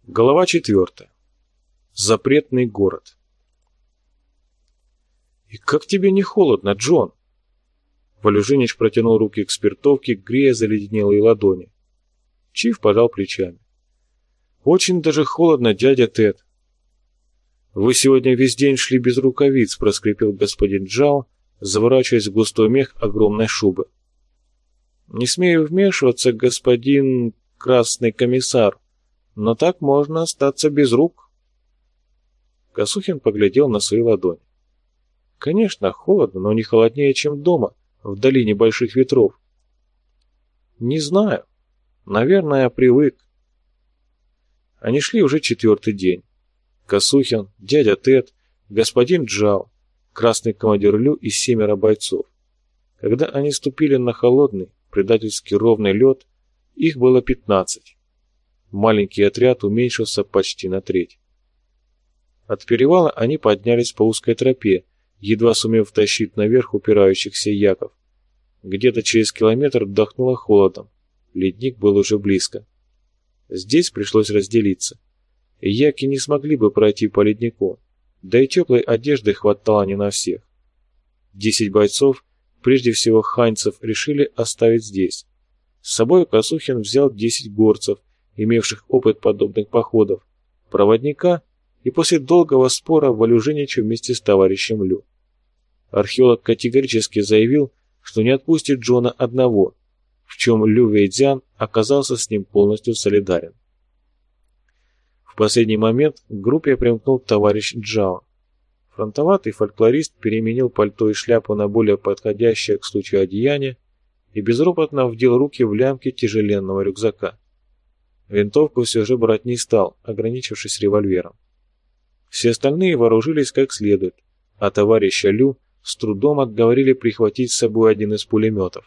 Глава 4. Запретный город. «И как тебе не холодно, Джон?» Валюжинич протянул руки к спиртовке, грея заледенелые ладони. Чиф пожал плечами. «Очень даже холодно, дядя Тед». «Вы сегодня весь день шли без рукавиц», — проскрипел господин Джао, заворачиваясь в густой мех огромной шубы. «Не смею вмешиваться, господин красный комиссар, но так можно остаться без рук». Косухин поглядел на свои ладони. Конечно, холодно, но не холоднее, чем дома, в долине больших ветров. Не знаю. Наверное, я привык. Они шли уже 4-й день. Косухин, дядя Тед, господин Джао, красный командир Лю и 7 бойцов. Когда они ступили на холодный, предательски ровный лед, их было 15. Маленький отряд уменьшился почти на треть. От перевала они поднялись по узкой тропе, едва сумев тащить наверх упирающихся яков. Где-то через километр вдохнуло холодом. Ледник был уже близко. Здесь пришлось разделиться. Яки не смогли бы пройти по леднику, да и теплой одежды хватало не на всех. 10 бойцов, прежде всего ханьцев, решили оставить здесь. С собой Косухин взял 10 горцев, имевших опыт подобных походов, проводника, и после долгого спора Валюжинича вместе с товарищем Лю. Археолог категорически заявил, что не отпустит Джона одного, в чем Лю Вэйцзян оказался с ним полностью солидарен. В последний момент к группе примкнул товарищ Джао. Фронтоватый фольклорист переменил пальто и шляпу на более подходящее к случаю одеяние и безропотно вдел руки в лямки тяжеленного рюкзака. Винтовку все же брать не стал, ограничившись револьвером. Все остальные вооружились как следует, а товарища Лю с трудом отговорили прихватить с собой один из пулеметов.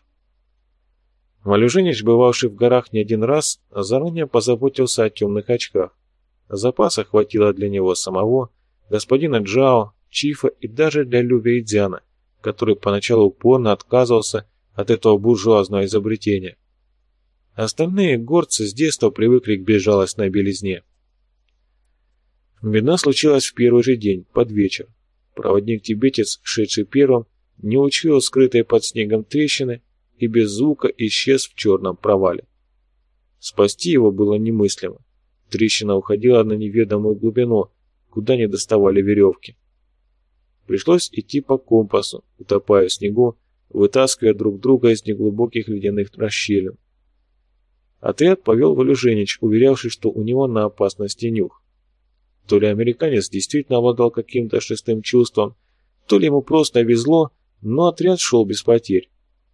Валюжинич, бывавший в горах не один раз, заранее позаботился о темных очках. Запаса хватило для него самого, господина Джао, Чифа и даже для Лю Вэйцзяна, который поначалу упорно отказывался от этого буржуазного изобретения. Остальные горцы с детства привыкли к безжалостной белизне. Беда случилась в первый же день, под вечер. Проводник-тибетец, шедший первым, не учуял скрытой под снегом трещины и без звука исчез в черном провале. Спасти его было немыслимо. Трещина уходила на неведомую глубину, куда не доставали веревки. Пришлось идти по компасу, утопая в снегу, вытаскивая друг друга из неглубоких ледяных расщелин. Отряд повел Валюжинич, уверявший, что у него на опасности нюх. То ли американец действительно обладал каким-то шестым чувством, то ли ему просто везло, но отряд шел без потерь.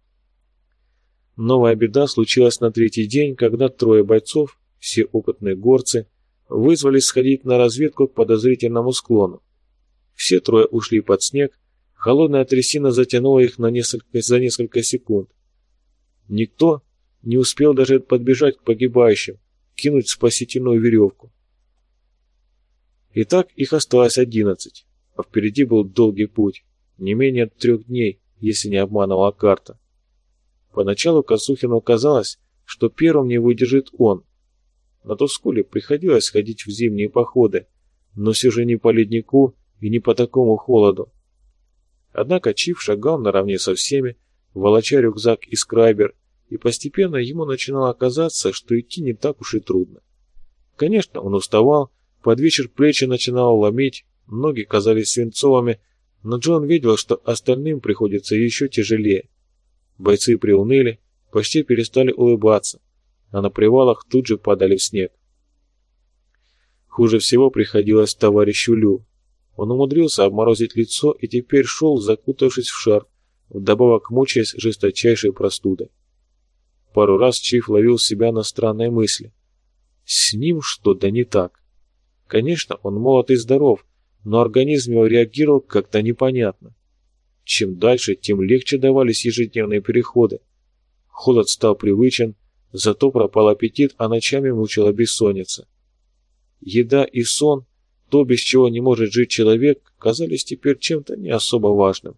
Новая беда случилась на 3-й день, когда 3 бойцов, все опытные горцы, вызвались сходить на разведку к подозрительному склону. Все 3 ушли под снег, холодная трясина затянула их за несколько секунд. Никто не успел даже подбежать к погибающим, кинуть спасительную веревку. Итак, их осталось 11, а впереди был долгий путь, не менее 3 дней, если не обманывала карта. Поначалу Косухину казалось, что первым не выдержит он. На Тускуле приходилось ходить в зимние походы, но все же не по леднику и не по такому холоду. Однако Чиф шагал наравне со всеми, волоча рюкзак и скрайбер, и постепенно ему начинало казаться, что идти не так уж и трудно. Конечно, он уставал, под вечер плечи начинало ломить, ноги казались свинцовыми, но Джон видел, что остальным приходится еще тяжелее. Бойцы приуныли, почти перестали улыбаться, а на привалах тут же падали в снег. Хуже всего приходилось товарищу Лю. Он умудрился обморозить лицо и теперь шел, закутавшись в шарф, вдобавок мучаясь жесточайшей простудой. Пару раз Чиф ловил себя на странной мысли. С ним что-то не так. Конечно, он молод и здоров, но организм его реагировал как-то непонятно. Чем дальше, тем легче давались ежедневные переходы. Холод стал привычен, зато пропал аппетит, а ночами мучила бессонница. Еда и сон, то, без чего не может жить человек, казались теперь чем-то не особо важным.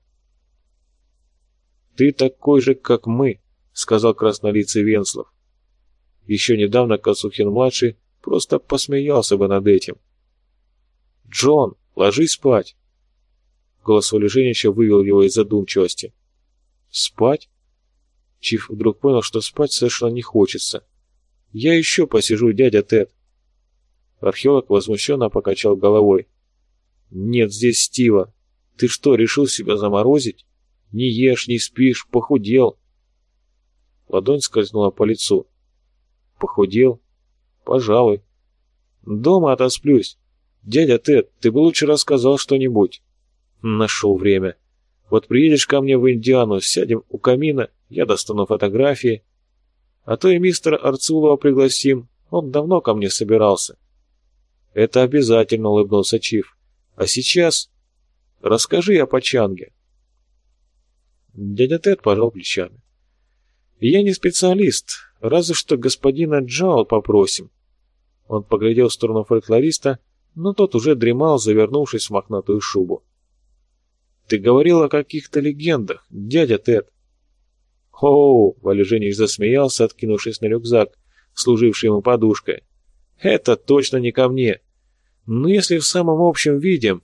«Ты такой же, как мы», — сказал краснолицый Венслов. Еще недавно Косухин-младший просто посмеялся бы над этим. «Джон, ложись спать!» Голос Валюженича вывел его из задумчивости. «Спать?» Чиф вдруг понял, что спать совершенно не хочется. «Я еще посижу, дядя Тед». Археолог возмущенно покачал головой. «Нет здесь Стива. Ты что, решил себя заморозить? Не ешь, не спишь, похудел». Ладонь скользнула по лицу. «Похудел? Пожалуй. Дома отосплюсь. Дядя Тед, ты бы лучше рассказал что-нибудь». «Нашел время. Вот приедешь ко мне в Индиану, сядем у камина, я достану фотографии. А то и мистера Арцулова пригласим, он давно ко мне собирался». «Это обязательно», — улыбнулся Чиф. «А сейчас расскажи о Пачанге». Дядя Тед пожал плечами. «Я не специалист, разве что господина Джао попросим». Он поглядел в сторону фольклориста, но тот уже дремал, завернувшись в мохнатую шубу. «Ты говорил о каких-то легендах, дядя Тед». «О-о-о!» — Валюженич засмеялся, откинувшись на рюкзак, служивший ему подушкой. «Это точно не ко мне. Но если в самом общем виде...»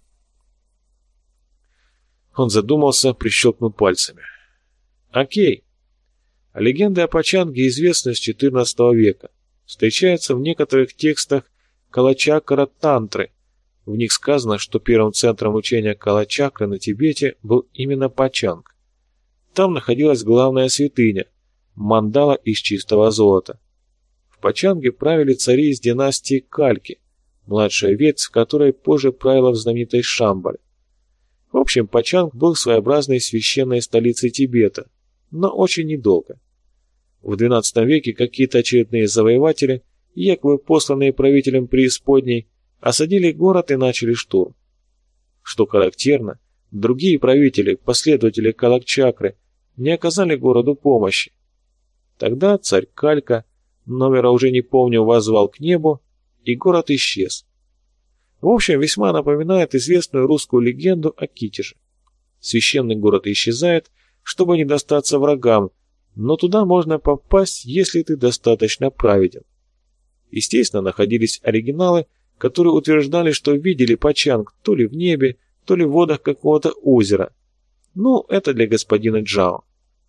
Он задумался, прищелкнул пальцами. «Окей. Легенды о Пачанге известны с XIV века. Встречаются в некоторых текстах Калачакра-тантры. В них сказано, что первым центром учения Калачакры на Тибете был именно Пачанг. Там находилась главная святыня – мандала из чистого золота. В Пачанге правили цари из династии Кальки, младшая ветвь, которой позже правила в знаменитой Шамбале. В общем, Пачанг был своеобразной священной столицей Тибета, но очень недолго. В XII веке какие-то очередные завоеватели, якобы посланные правителем преисподней, осадили город и начали штурм. Что характерно, другие правители, последователи Калачакры, не оказали городу помощи. Тогда царь Калька, номера уже не помню, воззвал к небу, и город исчез. В общем, весьма напоминает известную русскую легенду о Китеже. Священный город исчезает, чтобы не достаться врагам, но туда можно попасть, если ты достаточно праведен. Естественно, находились оригиналы, которые утверждали, что видели Пачанг то ли в небе, то ли в водах какого-то озера. Ну, это для господина Джао.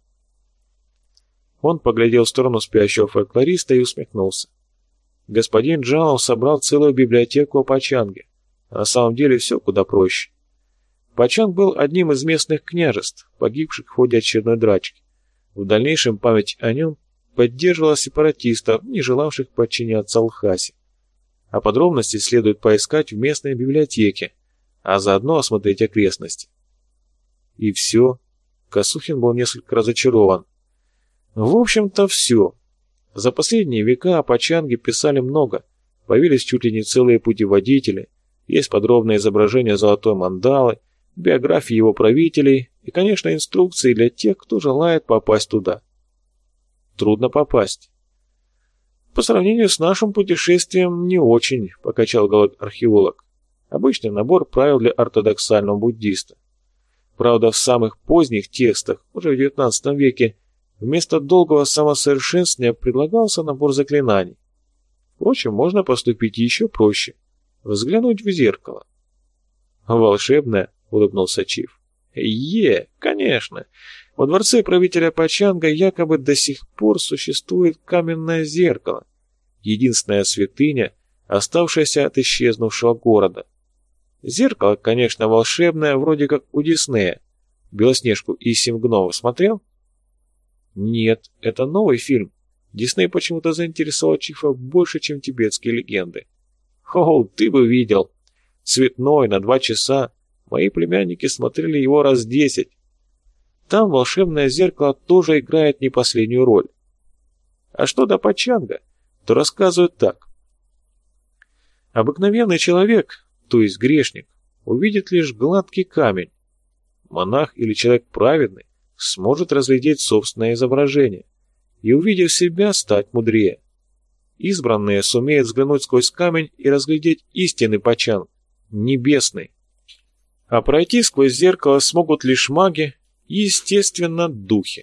Он поглядел в сторону спящего фольклориста и усмехнулся. Господин Джао собрал целую библиотеку о Пачанге. А на самом деле все куда проще. Пачанг был одним из местных княжеств, погибших в ходе очередной драчки. В дальнейшем память о нем поддерживала сепаратистов, не желавших подчиняться Лхасе. А подробности следует поискать в местной библиотеке, а заодно осмотреть окрестности. И все. Косухин был несколько разочарован. В общем-то все. За последние века о Пачанге писали много, появились чуть ли не целые путеводители, есть подробное изображение золотой мандалы, биографии его правителей и, конечно, инструкции для тех, кто желает попасть туда. Трудно попасть. По сравнению с нашим путешествием не очень, покачал головой археолог. Обычный набор правил для ортодоксального буддиста. Правда, в самых поздних текстах, уже в XIX веке, вместо долгого самосовершенствования предлагался набор заклинаний. Впрочем, можно поступить еще проще. Взглянуть в зеркало. «Волшебное?» — улыбнулся Чиф. Конечно. Во дворце правителя Пачанга якобы до сих пор существует каменное зеркало, единственная святыня, оставшаяся от исчезнувшего города. Зеркало, конечно, волшебное, вроде как у Диснея. «Белоснежку и 7 гномов» смотрел? Нет, это новый фильм. Дисней почему-то заинтересовал Чифа больше, чем тибетские легенды. О, ты бы видел. Цветной, на 2 часа. Мои племянники смотрели его раз 10. Там волшебное зеркало тоже играет не последнюю роль. А что до Пачанга, то рассказывают так. Обыкновенный человек, то есть грешник, увидит лишь гладкий камень. Монах или человек праведный сможет разглядеть собственное изображение и, увидев себя, стать мудрее. Избранные сумеют взглянуть сквозь камень и разглядеть истинный Пачанг, небесный. А пройти сквозь зеркало смогут лишь маги и, естественно, духи.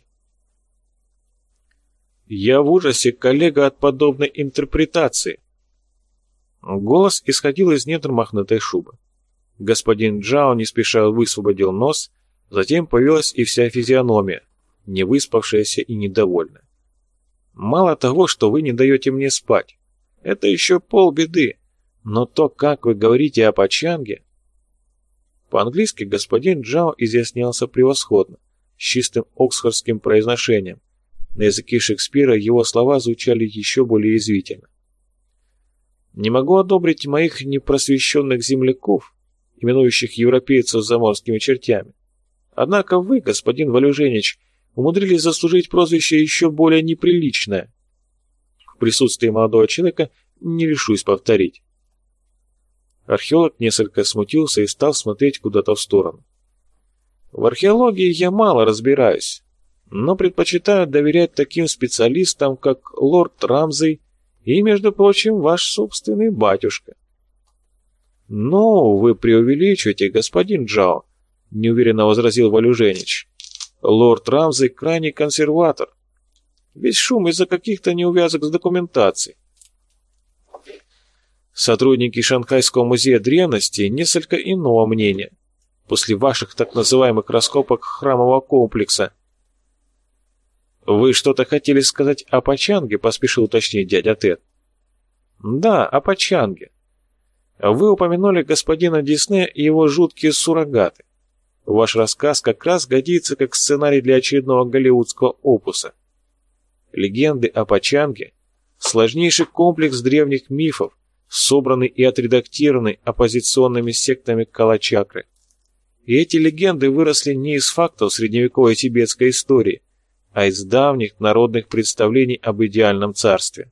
Я в ужасе, коллега, от подобной интерпретации. Голос исходил из недр мохнатой шубы. Господин Джао не спеша высвободил нос, затем появилась и вся физиономия, невыспавшаяся и недовольная. «Мало того, что вы не даете мне спать, это еще полбеды, но то, как вы говорите о пачанге...» По-английски господин Джао изъяснялся превосходно, с чистым оксфордским произношением. На языке Шекспира его слова звучали еще более язвительно. «Не могу одобрить моих непросвещенных земляков, именующих европейцев заморскими чертями. Однако вы, господин Валюженич, умудрились заслужить прозвище еще более неприличное. В присутствии молодого человека не решусь повторить». Археолог несколько смутился и стал смотреть куда-то в сторону. «В археологии я мало разбираюсь, но предпочитаю доверять таким специалистам, как лорд Рамзей и, между прочим, ваш собственный батюшка». «Ну, вы преувеличиваете, господин Джао», — неуверенно возразил Валюженич. «Лорд Рамзей крайний консерватор. Весь шум из-за каких-то неувязок с документацией. Сотрудники Шанхайского музея древности несколько иного мнения. После ваших так называемых раскопок храмового комплекса». «Вы что-то хотели сказать о пачанге?» — поспешил уточнить дядя Тед. «Да, о пачанге. Вы упомянули господина Диснея и его жуткие суррогаты. Ваш рассказ как раз годится как сценарий для очередного голливудского опуса. Легенды о пачанге — сложнейший комплекс древних мифов, собранный и отредактированный оппозиционными сектами Калачакры. И эти легенды выросли не из фактов средневековой тибетской истории, а из давних народных представлений об идеальном царстве.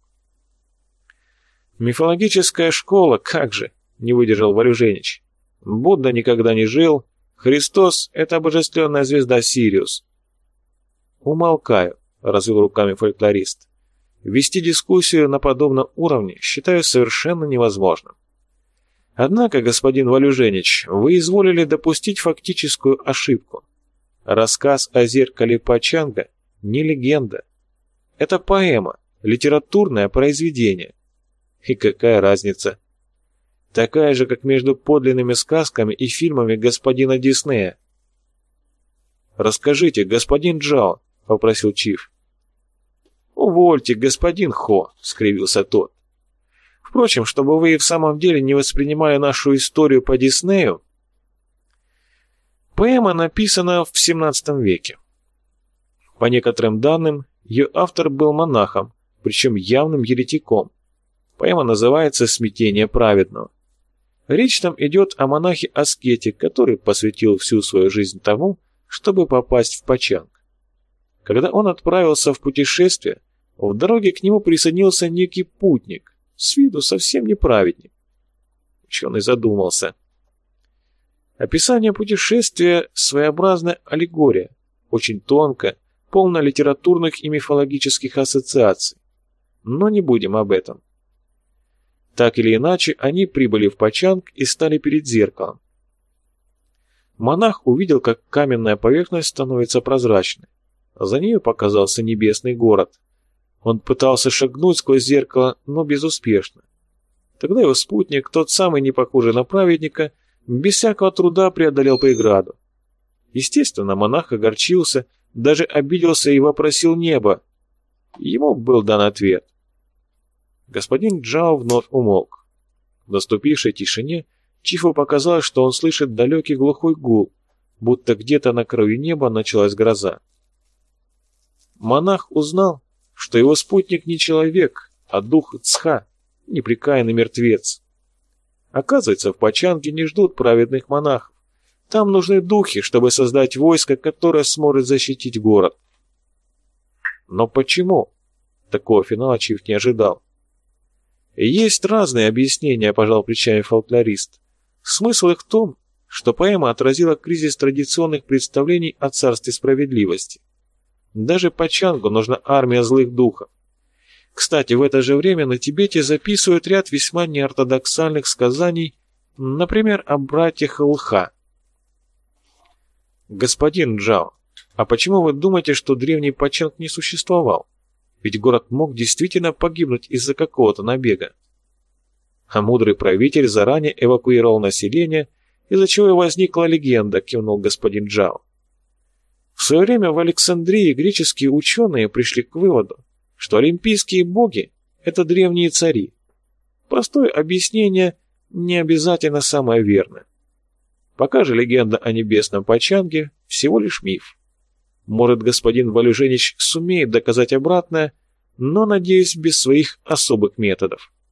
«Мифологическая школа, как же!» — не выдержал Валюженич. «Будда никогда не жил, Христос — это обожествленная звезда Сириус». «Умолкаю», — развел руками фольклорист. «Вести дискуссию на подобном уровне считаю совершенно невозможным. Однако, господин Валюженич, вы изволили допустить фактическую ошибку. Рассказ о зеркале Пачанга не легенда. Это поэма, литературное произведение. И какая разница? Такая же, как между подлинными сказками и фильмами господина Диснея». «Расскажите, господин Джао», — попросил Чиф. «Увольте, господин Хо», — скривился тот. «Впрочем, чтобы вы и в самом деле не воспринимали нашу историю по Диснею, поэма написана в XVII веке. По некоторым данным, ее автор был монахом, причем явным еретиком. Поэма называется «Смятение праведного». Речь там идет о монахе-аскете, который посвятил всю свою жизнь тому, чтобы попасть в Пачанг. Когда он отправился в путешествие, в дороге к нему присоединился некий путник, с виду совсем не праведник. Ученый задумался. Описание путешествия – своеобразная аллегория, очень тонкая, полна литературных и мифологических ассоциаций. Но не будем об этом. Так или иначе, они прибыли в Пачанг и стали перед зеркалом. Монах увидел, как каменная поверхность становится прозрачной. За нею показался небесный город. Он пытался шагнуть сквозь зеркало, но безуспешно. Тогда его спутник, тот самый не похожий на праведника, без всякого труда преодолел преграду. Естественно, монах огорчился, даже обиделся и вопросил небо. Ему был дан ответ. Господин Джао вновь умолк. В наступившей тишине Чифу показалось, что он слышит далекий глухой гул, будто где-то на краю неба началась гроза. Монах узнал, что его спутник не человек, а дух Цха, непрекаянный мертвец. Оказывается, в Пачанге не ждут праведных монахов. Там нужны духи, чтобы создать войско, которое сможет защитить город. Но почему? Такого финала Чиф не ожидал. Есть разные объяснения, пожал плечами фольклорист. Смысл их в том, что поэма отразила кризис традиционных представлений о царстве справедливости. Даже Пачангу нужна армия злых духов. Кстати, в это же время на Тибете записывают ряд весьма неортодоксальных сказаний, например, о братьях Лха. Господин Джао, а почему вы думаете, что древний Пачанг не существовал? Ведь город мог действительно погибнуть из-за какого-то набега. А мудрый правитель заранее эвакуировал население, из-за чего и возникла легенда, кивнул господин Джао. В свое время в Александрии греческие ученые пришли к выводу, что олимпийские боги – это древние цари. Простое объяснение не обязательно самое верное. Пока же легенда о небесном Пачанге – всего лишь миф. Может, господин Валюженич сумеет доказать обратное, но, надеюсь, без своих особых методов.